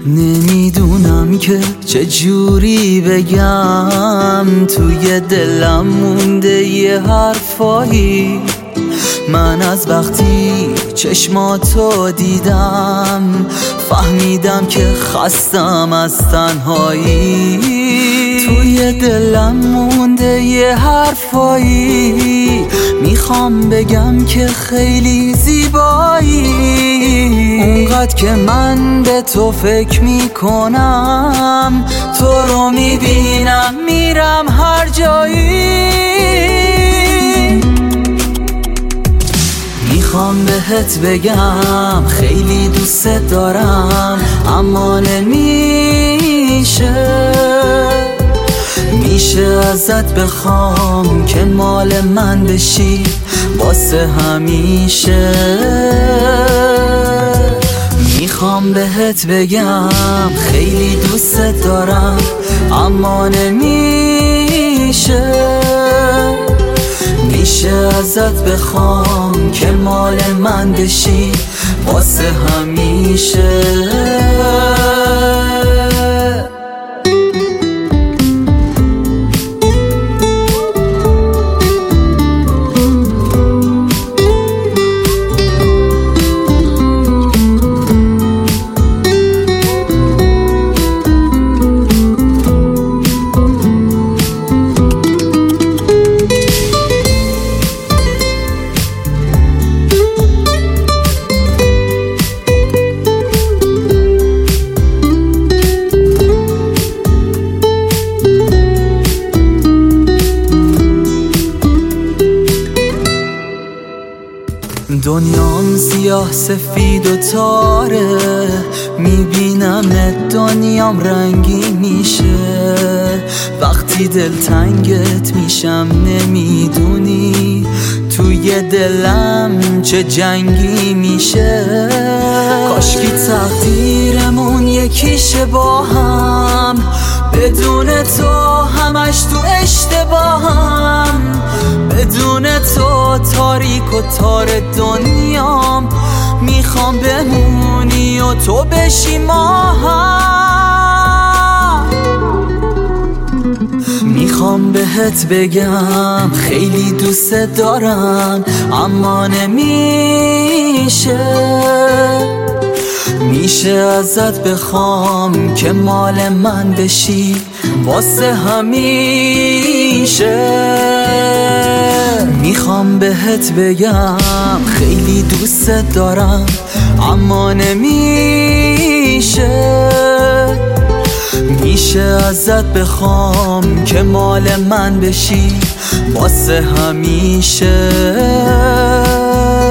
نمیدونم که چجوری بگم، توی دلم مونده یه حرفایی. من از وقتی چشماتو دیدم فهمیدم که خستم از تنهایی. توی دلم مونده یه حرفایی، میخوام بگم که خیلی زیبایی. اونقدر که من به تو فکر میکنم، تو رو میبینم میرم هر جایی. میخوام بهت بگم خیلی دوست دارم، اما میشه ازت بخوام که مال من بشی واسه همیشه. میخوام بهت بگم خیلی دوست دارم، اما میشه ازت بخوام که مال من بشی واسه همیشه. دنیام سیاه سفید و تاره، میبینم دنیام رنگی میشه. وقتی دلتنگت میشم نمیدونی توی دلم چه جنگی میشه. کاشکی تقدیرمون یکیشه با هم، بدون تو همش تو اشتباهم. بدون تو تاریک و تار دنیام، میخوام بمونی و تو بشی ماهم. میخوام بهت بگم خیلی دوست دارم، اما میشه ازت بخوام که مال من بشی واسه همیشه. میخوام بهت بگم خیلی دوست دارم، اما میشه ازت بخوام که مال من بشی واسه همیشه.